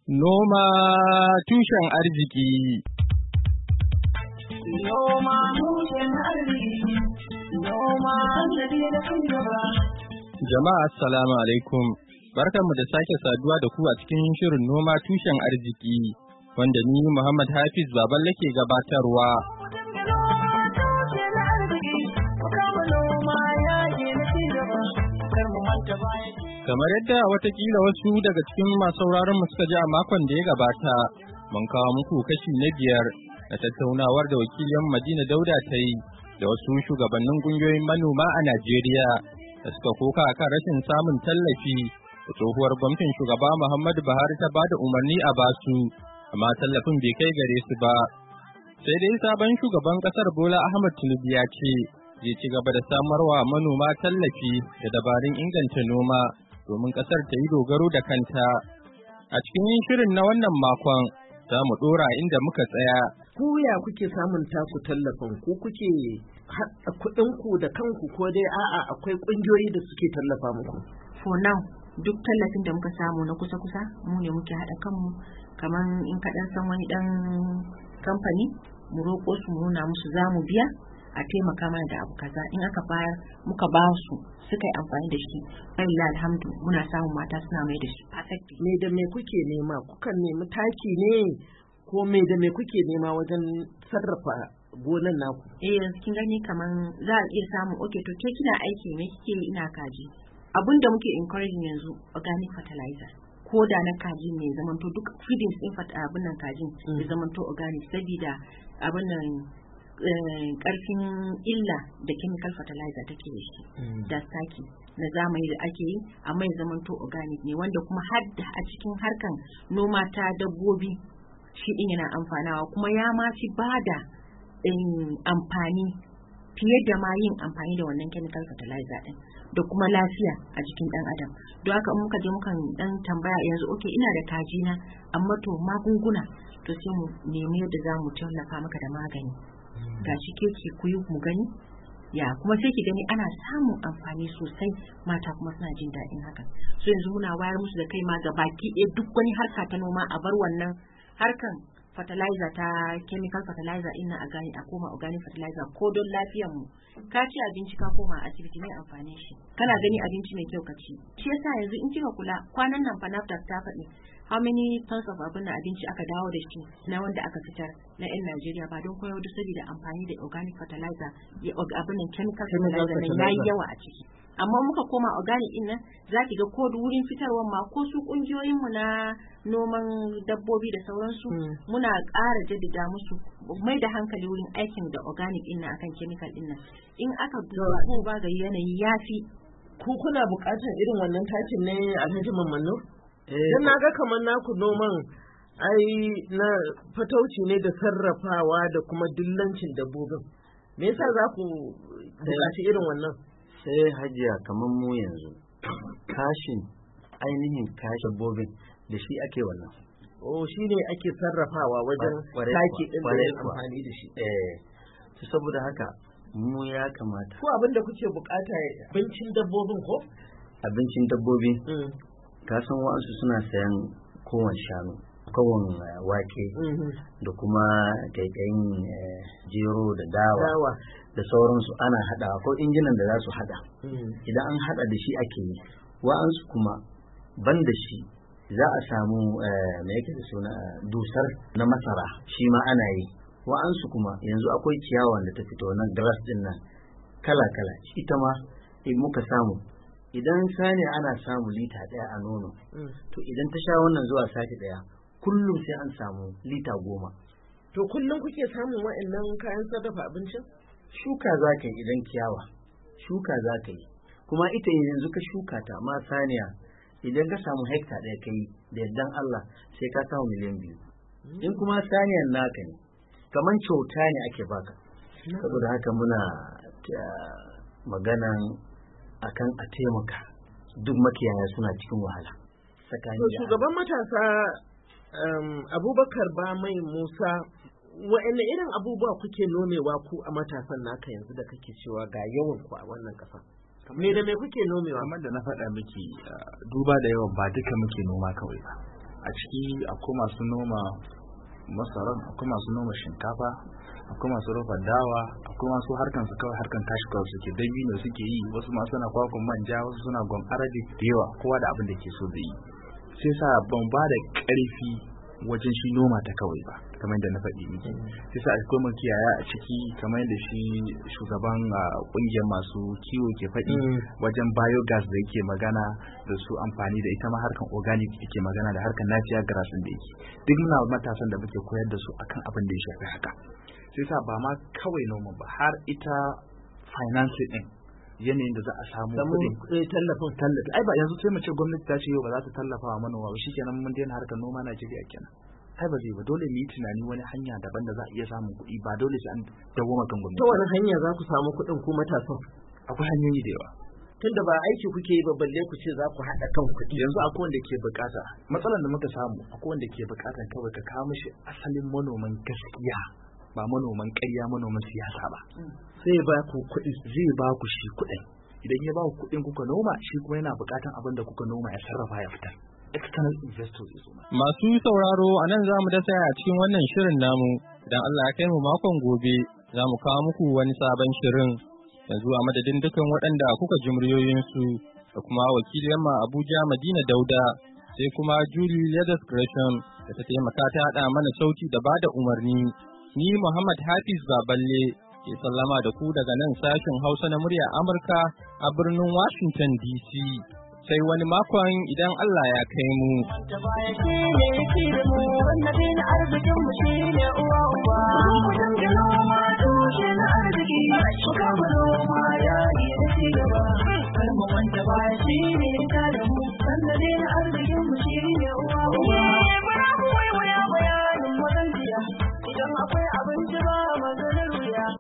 Noma tushen arziki. Noma tushen arziki. Noma sannadi da cigaba. Jama'a assalamu alaikum. Barkanmu da sake saduwa da ku a cikin shirin noma tushen arziki wanda ni Muhammad Hafiz Baballe ke gabatarwa. Kamar yadda watakila wasu daga cikin masu sauraron mu suka ji a makon da ya gabata, mun kawo muku kashi na 5 na tattaunawar da wakilin Madina Dauda ta yi da wasu shugabannin kungiyoyin manoma a Najeriya da suka koka kan rashin samun tallafi da tsohuwar gwamnatin shugaba Muhammadu Buhari ta bada umarni a basu, amma tallafin bai kai gare su ba. Sai dai sabon shugaban kasar Bola Ahmed Tinubu ya ce zai ci gaba da samarwa manoma tallafi da dabarun inganta noma domin kasar ta yi dogaro da kanta. A cikin shirin na wannan makon za mu dora inda muka tsaya. Ku ya kuke samun taku tallafin? Ku kuke haɗa kuɗinku da kanku ko dai a'a akwai ƙungiyoyi da suke tallafa muku? For now, duk tallafin da muka samu na kusa-kusa mu ne muke haɗa kanmu, kamar in kaɗan san wani ɗan kamfani mu roƙo su mu nuna musu za mu biya a taimaka mana da abu kaza, in aka bayar muka ba su suka yi amfani da shi, wallahi alhamdu muna samun mata suna mai da shi perfect. Me da me kuke nema? Kukan nemi taki ne ko me da me kuke nema wajen sarrafa gonan naku? Yanzu kin gani kaman za a iya samun okay to ke kina aiki ne kike ina kaji. Abin da muke encouraging yanzu organic fertilizer. Ko da na kaji ne zamanto duk feedings din abin nan kajin ya zamanto organic, saboda abin nan karfin illa da chemical fertilizer take da shi da taki na zamani da ake yi, amma ya zamanto organic ne wanda kuma har da a cikin harkan noma ta dabbobi shi din yana amfanawa, kuma ya ma fi bada amfani fiye da ma yin amfani da wannan chemical fertilizer din da kuma lafiya a jikin dan adam. Don haka muka je mukan dan tambaya yanzu okay ina da kaji na amma to magunguna to sai mu nemi yadda za mu tallafa maka da magani gashi ke ku yi mu gani ya kuma sai ki gani ana samun amfani sosai, mata kuma suna jin daɗin hakan. So yanzu muna wayar musu da kai ma ga baki ɗaya duk wani harka ta noma a bar wannan harkan fertilizer ta chemical fertilizer ina a gani a koma organic fertilizer ko don lafiyar mu. Ka ci abinci ka koma asibiti mai amfani shi, kana gani abinci mai kyau ka ci. Shi yasa yanzu in kika kula kwanan nan FANAFTAC ta faɗi how many tons of abin abinci aka dawo da shi na wanda aka fitar na 'yan Najeriya ba don koyar da saboda amfani da organic fertilizer abin chemical fertilizer ne yayi yawa a ciki. Amma muka koma organic din nan zaki ga ko wurin fitarwar ma ko su kungiyoyin mu na noman dabbobi da sauransu muna ƙara jaddada musu mai da hankali wurin aikin da organic din nan akan chemical din nan. In aka duba ga yanayi yafi. Ku kuna buƙatar irin wannan takin ne a hidiman manno? Dan naga kamar naku noman ai na fatauci ne da sarrafawa da kuma dillancin dabbobin. Me yasa za ku buƙaci irin wannan? Sai hajiya kamar mu yanzu kashin ainihin kashin dabbobin da shi ake wannan. Shi ne ake sarrafawa wajen taki din da amfani da shi. Saboda haka mu ya kamata. Ko abin da kuke bukata abincin dabbobin ko? Abincin dabbobi. Ka san wa'ansu suna sayan kowane shanu, kowane wake da kuma kaikayin jero da dawa da sauransu ana haɗawa ko injinan da za su haɗa. Idan an haɗa da shi ake yi. Wa'ansu kuma ban da shi za a samu mai yake da suna dusar na masara shi ma ana yi. Wa'ansu kuma yanzu akwai ciyawa da ta fito na grass din nan kala-kala, ita ma muka samu. Idan sani ana samu lita 1 a nono, to idan ta sha wannan zuwa sati 1 kullum sai an samu lita 10. To kullum kuke samun wa'annan kayan sarrafa abincin? Shuka za ka yi idan ciyawa, shuka za ka yi. Kuma ita yanzu ka shuka ta ma saniya idan ka samu hekta 1 kai da yardan Allah sai ka samu miliyan 2. In kuma saniyan naka ne, kaman kyauta ne ake baka. Saboda haka muna maganan akan a taimaka, duk makiyaya suna cikin wahala. To shugaban matasa Abubakar Bamai Musa, wa'anne irin abubuwa kuke nomewa ku a matasan naka yanzu da kake cewa ga yawan ku a wannan kasa? Me da me kuke nomewa? Kamar da na faɗa miki, duba da yawan ba duka muke noma kawai ba. a ciki akwai masu noma masaran, akwai masu noma shinkafa, akwai masu rufa dawa, akwai masu harkan su kawai harkan cash crops suke dabino suke yi, wasu ma suna kwakwan manja, wasu suna gwam arabic da yawa, kowa da abin da ke so da yi. Sai sa ban ba da ƙarfi wajen shi noma ta kawai ba, kamar yadda na faɗi miki. Sai sa akwai makiyaya a ciki, kamar yadda shi shugaban ƙungiyar masu kiwo ke faɗi, wajen biogas da yake magana da su amfani da ita ma harkan organic yake magana da harkan natural grass da yake. Duk muna matasan da muke koyar da su akan abin da ya shafi haka. Sai sa ba ma kawai noma ba, har ita financing din yanayin da za a samu kuɗin tallafi. Ai ba yanzu sai mu ce gwamnati ta ce yau ba za ta tallafa wa manoma ba, shikenan mun daina harkar noma Najeriya kenan. Ai ba zai ba, dole mu yi tunani wani hanya daban da za a iya samun kuɗi, ba dole sai an dawo kan gwamnati. Ta wani hanya za ku samu kuɗin ku matasan? Akwai hanyoyi da yawa. Tunda ba aiki kuke yi ba, balle ku ce za ku haɗa kan kuɗi. Yanzu akwai wanda ke bukata, matsalar da muka samu akwai wanda ke bukatan kawai ka kawo mishi asalin manoman gaskiya, ba manoman ƙarya, manoman siyasa ba. Sai ba ku kuɗi. Zai ba ku shi kuɗin. Idan ya ba ku kuɗin kuka noma, shi kuma yana buƙatan abin da kuka noma ya sarrafa ya fitar. External investors ya soma. Masu sauraro, a nan za mu dasa a cikin wannan shirin namu. Idan Allah ya kai mu makon gobe, za mu kawo muku wani sabon shirin. Yanzu a madadin dukan waɗanda kuka ji muryoyinsu da kuma wakiliyar ma Abuja Madina Dauda, sai kuma Julie Leathers Gresham da ta taimaka ta haɗa mana sauti da bada umarni. Ni Muhammad Hafiz Baballe ke sallama da ku daga nan sashen Hausa na murya Amurka a birnin Washington DC. Sai wani makon idan Allah ya kai mu. Wanda baya shi ne yake da mu, wannan na arzikin mu shi ne uwa uba. Mu dinga noma tushe na arziki, mu kama noma yayi da ci gaba. Kar mu wanda baya shi ne ya da mu, wannan na arzikin mu shi ne uwa uba. Bara mu waiwaya bayanin mazan jiya, idan akwai abinci ba